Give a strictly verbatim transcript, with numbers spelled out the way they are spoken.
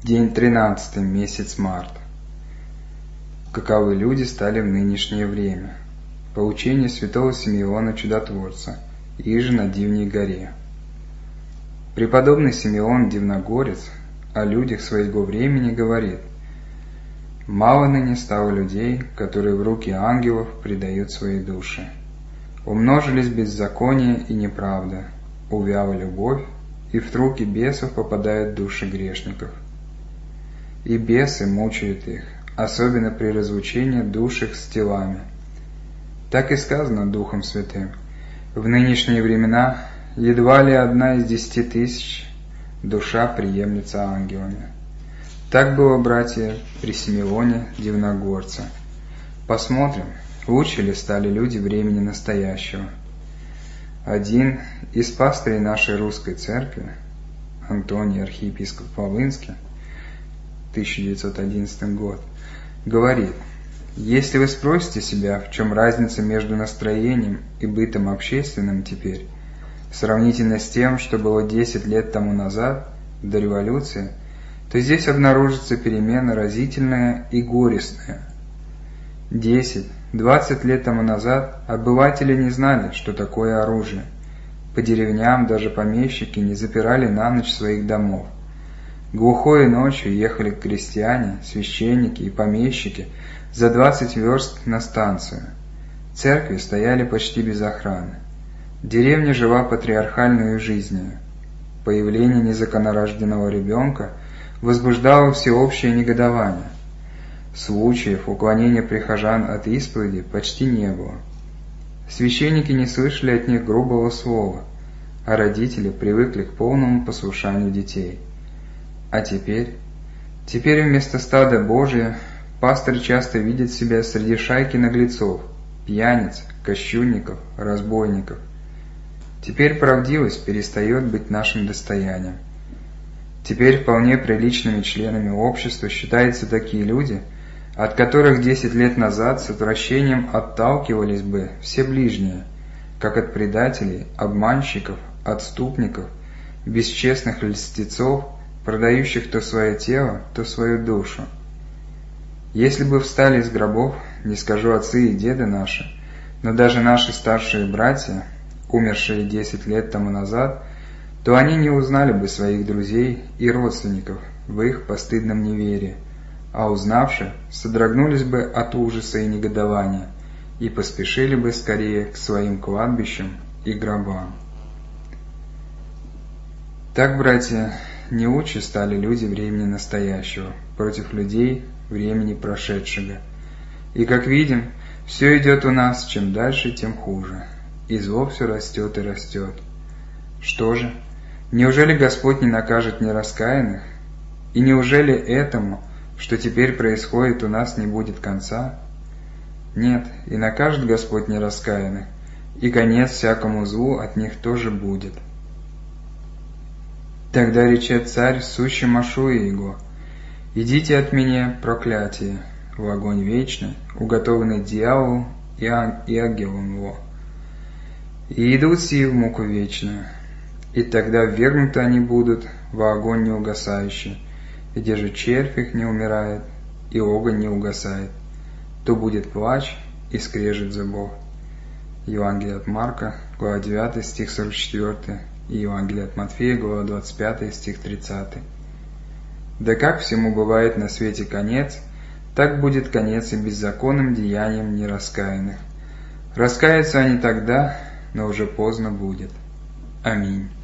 День тринадцатый, месяц март. Каковы люди стали в нынешнее время? Поучение святого Симеона Чудотворца, иже на Дивней горе. Преподобный Симеон Дивногорец о людях своего времени говорит: «Мало ныне стало людей, которые в руки ангелов предают свои души. Умножились беззаконие и неправда, увяла любовь, и в руки бесов попадают души грешников. И бесы мучают их, особенно при разлучении душ их с телами». Так и сказано Духом Святым: в нынешние времена едва ли одна из десяти тысяч душа приемлется ангелами. Так было, братья, при Симеоне Дивногорце. Посмотрим, лучше ли стали люди времени настоящего. Один из пастырей нашей русской церкви, Антоний, архиепископ Волынский, тысяча девятьсот одиннадцатый год, говорит: «Если вы спросите себя, в чем разница между настроением и бытом общественным теперь, сравнительно с тем, что было десять лет тому назад, до революции, то здесь обнаружится перемена разительная и горестная. Десять-двадцать лет тому назад обыватели не знали, что такое оружие. По деревням даже помещики не запирали на ночь своих домов. Глухой ночью ехали крестьяне, священники и помещики за двадцать верст на станцию. Церкви стояли почти без охраны. Деревня жила патриархальной жизнью. Появление незаконнорожденного ребенка возбуждало всеобщее негодование. Случаев уклонения прихожан от исповеди почти не было. Священники не слышали от них грубого слова, а родители привыкли к полному послушанию детей. А теперь, теперь вместо стада Божия пастырь часто видит себя среди шайки наглецов, пьяниц, кощунников, разбойников. Теперь правдивость перестает быть нашим достоянием. Теперь вполне приличными членами общества считаются такие люди, от которых десять лет назад с отвращением отталкивались бы все ближние, как от предателей, обманщиков, отступников, бесчестных льстецов, продающих то свое тело, то свою душу. Если бы встали из гробов, не скажу отцы и деды наши, но даже наши старшие братья, умершие десять лет тому назад, то они не узнали бы своих друзей и родственников в их постыдном неверии, а узнавши, содрогнулись бы от ужаса и негодования и поспешили бы скорее к своим кладбищам и гробам. Так, братья, неучи стали люди времени настоящего против людей времени прошедшего. И, как видим, все идет у нас, чем дальше, тем хуже, и зло все растет и растет. Что же, неужели Господь не накажет нераскаянных? И неужели этому, что теперь происходит у нас, не будет конца? Нет, и накажет Господь нераскаянных, и конец всякому злу от них тоже будет. Тогда речет царь, сущий Машуя его: «Идите от меня, проклятие, в огонь вечный, уготованный дьяволу и, ан- и ангелам его. И идут сии в муку вечную, и тогда ввергнуты они будут в огонь неугасающий, где же червь их не умирает, и огонь не угасает, то будет плач и скрежет зубов». Евангелие от Марка, глава девятая, стих сорок четвёртый, и Евангелие от Матфея, глава двадцать пятая, стих тридцатый. Да как всему бывает на свете конец, так будет конец и беззаконным деяниям нераскаянных. Раскаются они тогда, но уже поздно будет. Аминь.